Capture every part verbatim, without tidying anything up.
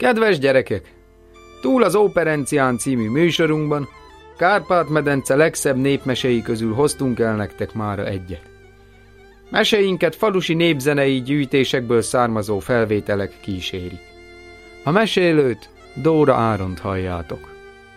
Kedves gyerekek! Túl az Óperencián című műsorunkban Kárpát-medence legszebb népmeséi közül hoztunk el nektek mára egyet. Meséinket falusi népzenei gyűjtésekből származó felvételek kísérik. A mesélőt, Dóra Áront halljátok.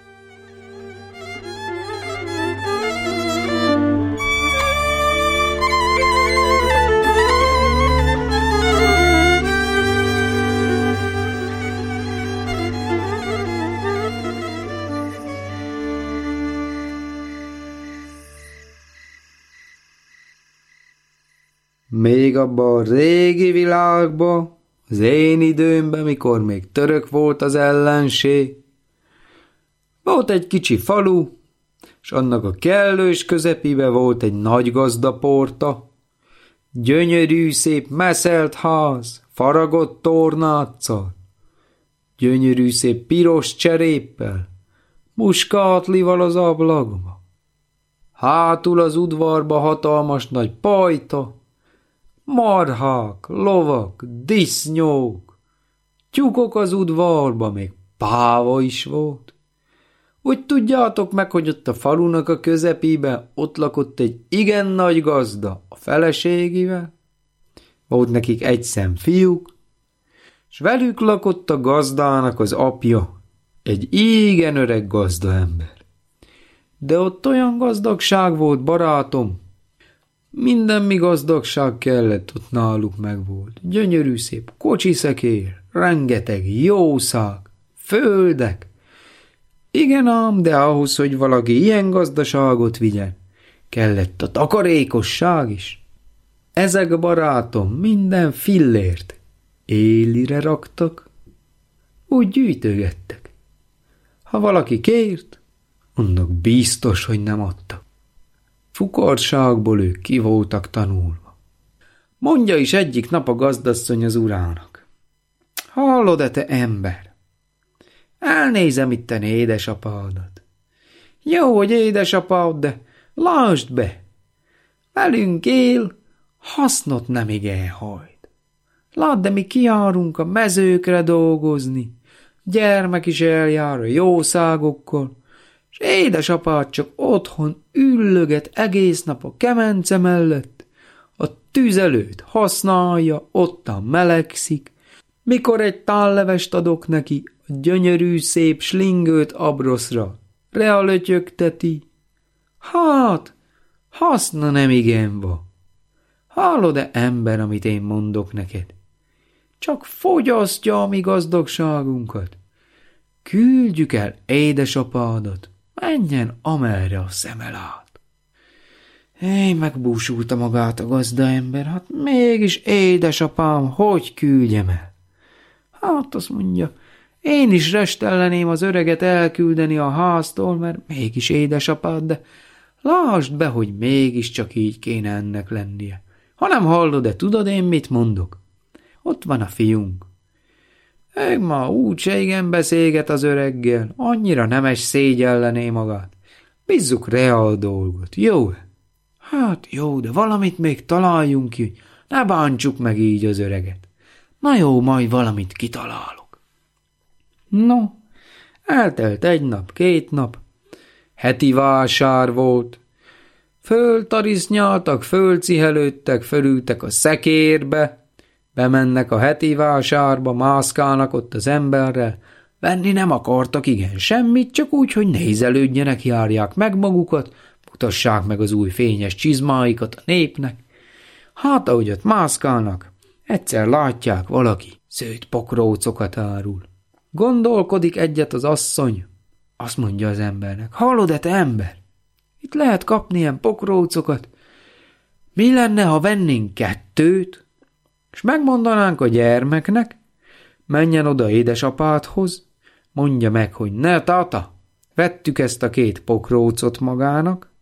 Még abban a régi világban, az én időmben, mikor még török volt az ellenség, volt egy kicsi falu, és annak a kellős közepébe volt egy nagy gazdaporta, gyönyörű, szép meszelt ház, faragott tornáccal, gyönyörű, szép piros cseréppel, muskátlival az ablakba. Hátul az udvarba hatalmas nagy pajta, marhák, lovak, disznyók, tyúkok az udvarba, még páva is volt. Úgy tudjátok meg, hogy ott a falunak a közepébe ott lakott egy igen nagy gazda a feleségével. Volt nekik egy szem fiúk, s velük lakott a gazdának az apja, egy igen öreg gazdaember. De ott olyan gazdagság volt, barátom, minden mi gazdagság kellett, ott náluk megvolt. Gyönyörű szép kocsiszekér, rengeteg jószág, földek. Igen ám, de ahhoz, hogy valaki ilyen gazdaságot vigyen, kellett a takarékosság is. Ezek, barátom, minden fillért élire raktak, úgy gyűjtögettek. Ha valaki kért, annak biztos, hogy nem adtak. Fukarságból ők ki voltak tanulva. Mondja is egyik nap a gazdasszony az urának. Hallod-e, te ember? Elnézem itten édesapádat. Jó, hogy édesapád, de lásd be. Velünk él, hasznot nem igen hajt. Lát, de mi kijárunk a mezőkre dolgozni. Gyermek is eljár a jószágokkal, és édesapád csak otthon üllöget egész nap a kemence mellett, a tűz előtt használja, ottan melegszik, mikor egy tállevest adok neki, a gyönyörű szép slingőt abroszra, realötyögteti. Hát, haszna nem igen van. Hallod-e, ember, amit én mondok neked? Csak fogyasztja a mi gazdagságunkat. Küldjük el édesapádat, menjen amerre a szeme lát. Éj, megbúsulta magát a gazdaember, hát mégis édesapám, hogy küldjem el? Hát azt mondja, én is restelleném az öreget elküldeni a háztól, mert mégis édesapád, de lásd be, hogy mégiscsak így kéne ennek lennie. Ha nem hallod, de tudod én mit mondok? Ott van a fiunk. Ő ma úgyse igen beszélget az öreggel, annyira nemes szégyellené magát. Bízzuk reál dolgot, jó? Hát jó, de valamit még találjunk ki, hogy ne bántsuk meg így az öreget. Na jó, majd valamit kitalálok. No, eltelt egy nap, két nap, heti vásár volt. Föltarisznyáltak, fölcihelődtek, fölültek a szekérbe, bemennek a heti vásárba, mászkálnak ott az emberrel, venni nem akartak igen semmit, csak úgy, hogy nézelődjenek, járják meg magukat, mutassák meg az új fényes csizmáikat a népnek. Hát, ahogy ott mászkálnak, egyszer látják, valaki szőtt pokrócokat árul. Gondolkodik egyet az asszony, azt mondja az embernek, hallod-e, te ember? Itt lehet kapni ilyen pokrócokat. Mi lenne, ha vennénk kettőt, és megmondanánk a gyermeknek, menjen oda édesapádhoz, mondja meg, hogy ne, tata, vettük ezt a két pokrócot magának,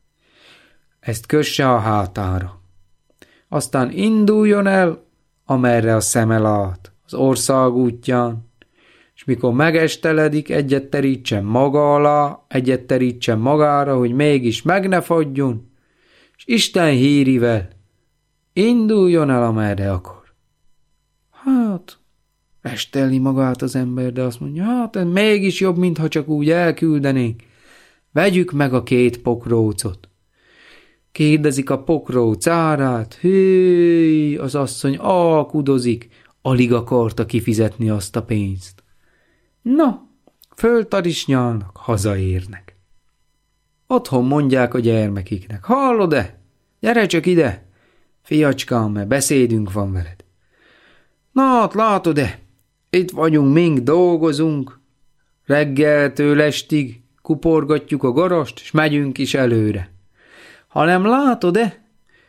ezt kösse a hátára. Aztán induljon el, amerre a szeme lát, az ország útján, és mikor megesteledik, egyet terítsen maga alá, egyet terítsen magára, hogy mégis meg ne fagyjon, és Isten hírivel induljon el, amerre akar. Hát, Restelli magát az ember, de azt mondja, hát mégis jobb, mintha csak úgy elküldenénk. Vegyük meg a két pokrócot. Kérdezik a pokróc árát, hű, az asszony alkudozik, alig akarta kifizetni azt a pénzt. Na, föltarisnyálnak, hazaérnek. Otthon mondják a gyermekiknek, hallod-e? Gyere csak ide, fiacskám, mert beszédünk van veled. Na, hát látod-e? Itt vagyunk, mink dolgozunk, reggeltől estig kuporgatjuk a garast, és megyünk is előre. Hanem látod-e?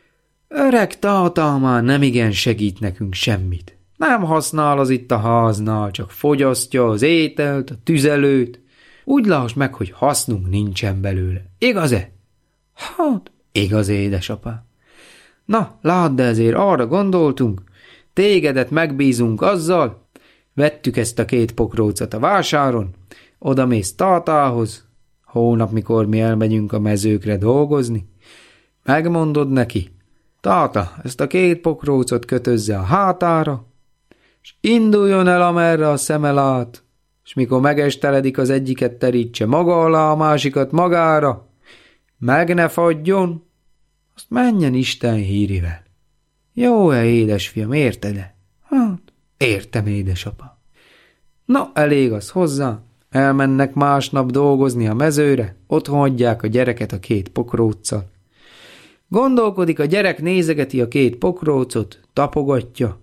Öreg tátá már nemigen segít nekünk semmit. Nem használ az itt a háznál, csak fogyasztja az ételt, a tüzelőt. Úgy láss meg, hogy hasznunk nincsen belőle. Igaz-e? Hát, igaz, édesapám. Na, ládd, de ezért arra gondoltunk, tégedet megbízunk azzal, vettük ezt a két pokrócot a vásáron, oda mész tátához, hónap, mikor mi elmegyünk a mezőkre dolgozni, megmondod neki, táta, ezt a két pokrócot kötözze a hátára, és induljon el, amerre a szeme lát, és mikor megesteledik, az egyiket terítse maga alá, a másikat magára, meg ne fagyjon, azt menjen Isten hírivel. Jó-e, édesfiam, érted-e? Hát, értem, édesapa. Na, elég az hozzá, elmennek másnap dolgozni a mezőre, otthon hagyják a gyereket a két pokróccal. Gondolkodik, a gyerek nézegeti a két pokrócot, tapogatja.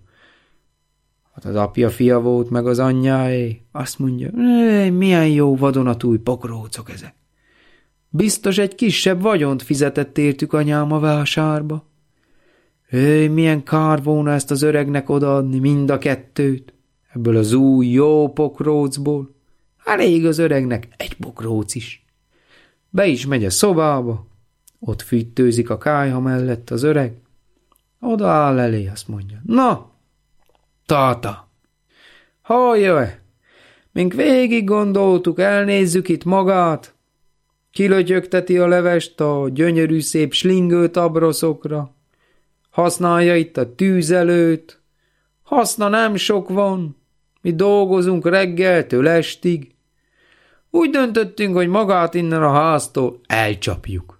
Hát az apja fia volt, meg az anyjáé. Azt mondja, milyen jó vadonatúj pokrócok ezek. Biztos egy kisebb vagyont fizetett értük anyám a vásárba. Éj, milyen kár volna ezt az öregnek odaadni, mind a kettőt, ebből az új jó pokrócból. Elég az öregnek egy pokróc is. Be is megy a szobába, ott fűtőzik a kályha mellett az öreg. Oda áll elé, azt mondja, na, táta, hallja-e, mink végig gondoltuk, elnézzük itt magát, kilötyögteti a levest a gyönyörű szép slingőt abroszokra, használja itt a tűzelőt, haszna nem sok van, mi dolgozunk reggeltől estig. Úgy döntöttünk, hogy magát innen a háztól elcsapjuk.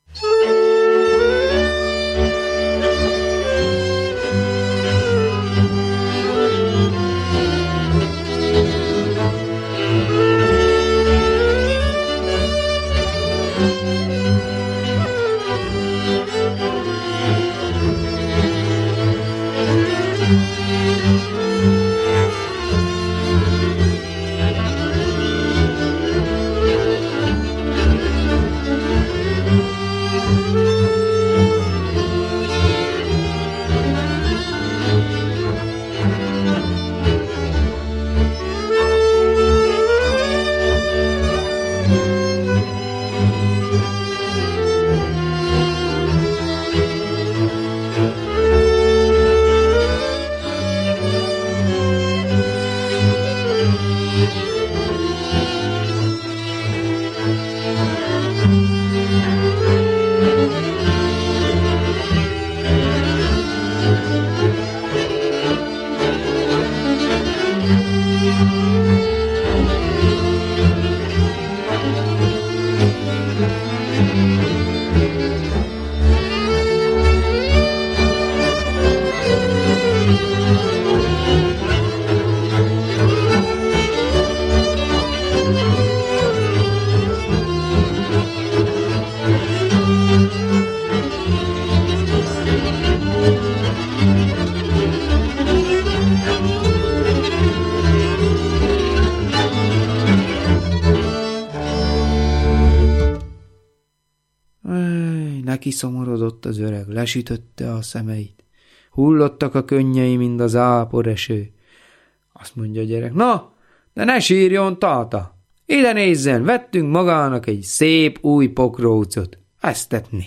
Kiszomorodott az öreg, lesütötte a szemeit. Hullottak a könnyei, mint az áporeső. Azt mondja a gyerek, na, de ne sírjon, táta! Ide nézzen, vettünk magának egy szép új pokrócot. Ezt tetni.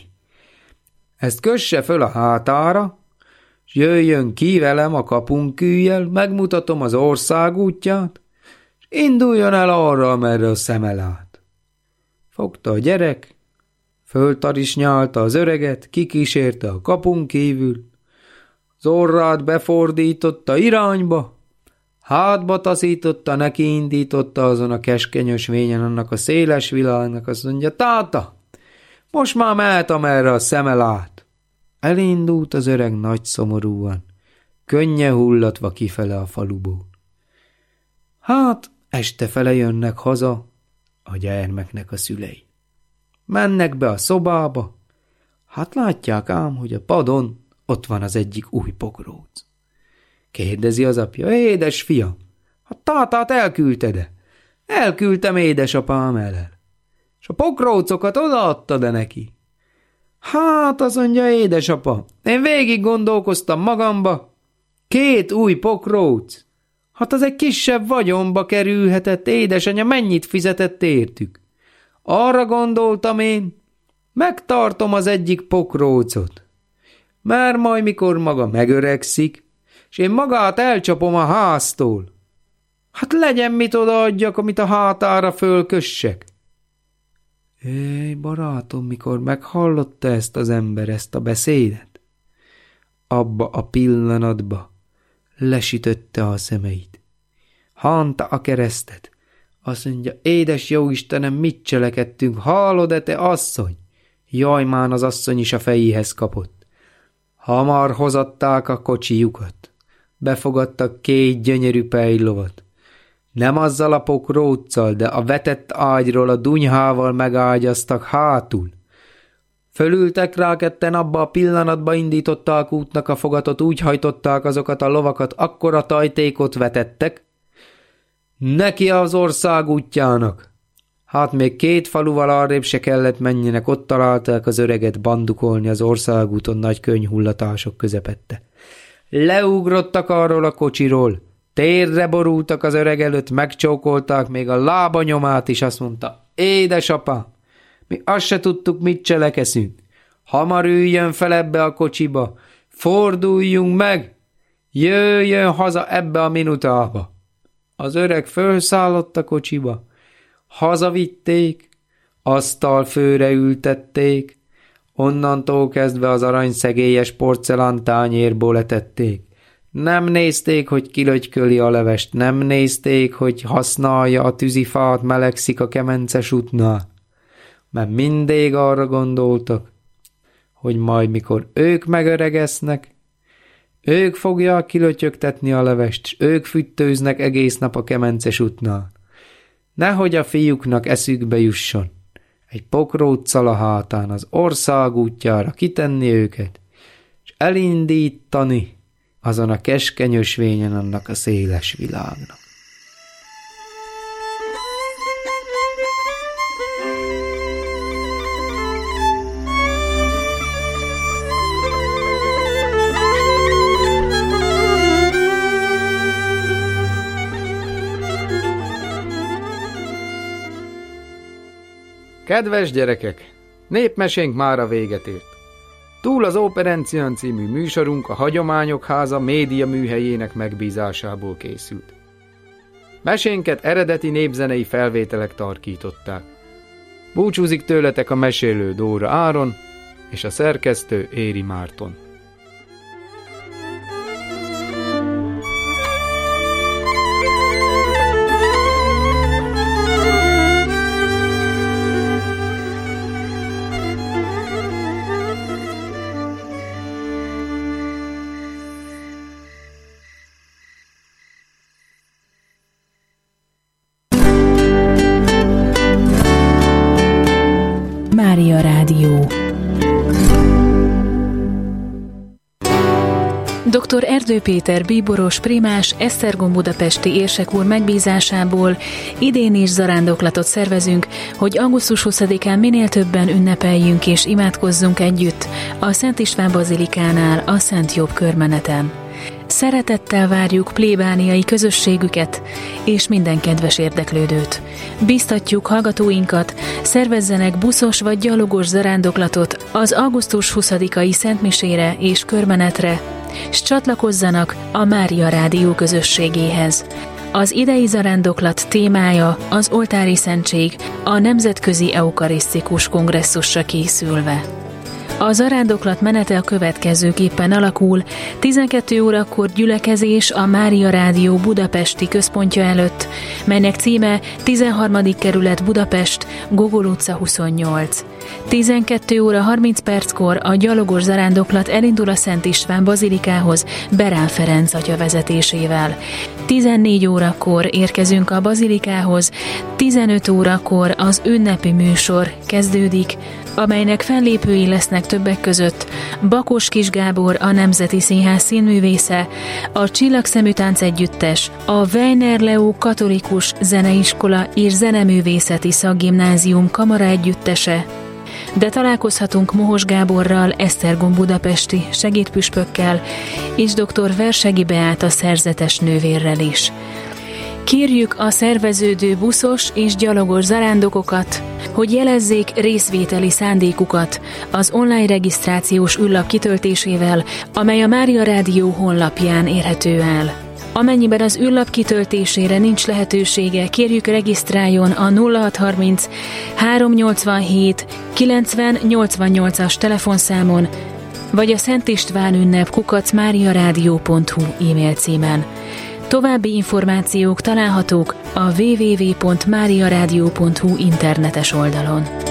Ezt kösse föl a hátára, s jöjjön ki velem a kapunkűjjel, megmutatom az ország útját, és induljon el arra, amerre a szeme lát. Fogta a gyerek, föltarisnyálta az öreget, kikísérte a kapun kívül, az orrát befordította irányba, hátba taszította, neki indította azon a keskeny ösvényen annak a széles világnak, azt mondja, táta, most már mehetem erre a szeme lát. Elindult az öreg nagy szomorúan, könnyen hullatva kifele a faluból. Hát, este fele jönnek haza a gyermeknek a szülei. Mennek be a szobába, hát látják ám, hogy a padon ott van az egyik új pokróc. Kérdezi az apja, édes fiam, a tátát elküldted-e? Elküldtem édesapám elől. És a pokrócokat odaadtad-e neki? Hát, azt mondja édesapa, én végig gondolkoztam magamba, két új pokróc. Hát az egy kisebb vagyonba kerülhetett, édesanyja mennyit fizetett értük. Arra gondoltam én, megtartom az egyik pokrócot, mert majd mikor maga megöregszik, és én magát elcsapom a háztól, hát legyen mit odaadjak, amit a hátára fölkössek. Éj, barátom, mikor meghallotta ezt az ember, ezt a beszédet, abba a pillanatba lesütötte a szemeit. Hánta a keresztet, azt mondja, édes jó Istenem, mit cselekedtünk, hallod-e te asszony? Jajmán az asszony is a fejéhez kapott. Hamar hozatták a kocsijukat, befogadtak két gyönyörű pejlovat. Nem azzal a pokróccal, de a vetett ágyról a dunyhával megágyaztak hátul. Fölültek rá ketten, abba a pillanatba indították útnak a fogatot, úgy hajtották azokat a lovakat, akkora tajtékot vetettek, neki az ország útjának. Hát még két faluval arrébb se kellett menjenek, ott találták az öreget bandukolni az országúton nagy könnyhullatások közepette. Leugrottak arról a kocsiról, térre borultak az öreg előtt, megcsókolták még a lába nyomát is, azt mondta, édesapa, mi azt se tudtuk, mit cselekeszünk. Hamar üljön fel ebbe a kocsiba, forduljunk meg, jöjjön haza ebbe a minutába. Az öreg fölszállott a kocsiba, hazavitték, asztalfőre ültették, onnantól kezdve az aranyszegélyes porcelántányérból etették. Nem nézték, hogy kilötyköli a levest, nem nézték, hogy használja a tűzifát, melegszik a kemences útnál, mert mindig arra gondoltak, hogy majd mikor ők megöregesznek, ők fogják kilötyögtetni a levest, s ők füttőznek egész nap a kemences útnál. Nehogy a fiúknak eszükbe jusson egy pokróccal a hátán az ország útjára kitenni őket, és elindítani azon a keskeny ösvényen annak a széles világnak. Kedves gyerekek! Népmesénk már a véget ért. Túl az Operencián című műsorunk a Hagyományok Háza média műhelyének megbízásából készült. Mesénket eredeti népzenei felvételek tarkították. Búcsúzik tőletek a mesélő Dóra Áron és a szerkesztő Éri Márton. Mária Rádió. doktor Erdő Péter bíboros, primás, Esztergom budapesti érsek úr megbízásából idén is zarándoklatot szervezünk, hogy augusztus huszadikán minél többen ünnepeljünk és imádkozzunk együtt a Szent István bazilikánál a Szent Jobb körmeneten. Szeretettel várjuk plébániai közösségüket és minden kedves érdeklődőt. Bíztatjuk hallgatóinkat, szervezzenek buszos vagy gyalogos zarándoklatot az augusztus huszadikai szentmisére és körmenetre, s csatlakozzanak a Mária Rádió közösségéhez. Az idei zarándoklat témája az oltári szentség, a Nemzetközi Eukarisztikus Kongresszusra készülve. A zarándoklat menete a következőképpen alakul. tizenkét órakor gyülekezés a Mária Rádió budapesti központja előtt, melynek címe tizenharmadik kerület Budapest, Gogol utca huszonnyolc. tizenkét óra harminc perckor a gyalogos zarándoklat elindul a Szent István bazilikához Berán Ferenc atya vezetésével. tizennégy órakor érkezünk a bazilikához, tizenöt órakor az ünnepi műsor kezdődik, amelynek fellépői lesznek többek között Bakos Kis Gábor, a Nemzeti Színház színművésze, a Csillagszemű Tánc Együttes, a Weiner Leó Katolikus Zeneiskola és Zeneművészeti Szakgimnázium kamara együttese, de találkozhatunk Mohos Gáborral, Esztergom budapesti segédpüspökkel és dr. Versegi Beáta szerzetes nővérrel is. Kérjük a szerveződő buszos és gyalogos zarándokokat, hogy jelezzék részvételi szándékukat az online regisztrációs űrlap kitöltésével, amely a Mária Rádió honlapján érhető el. Amennyiben az űrlap kitöltésére nincs lehetősége, kérjük regisztráljon a nulla hatszázharminc háromszáznyolcvanhét kilencven nyolcvannyolcas telefonszámon, vagy a Szent István ünnep kukac máriarádió pont hu e-mail címen. További információk találhatók a double-u double-u double-u pont máriarádió pont hu internetes oldalon.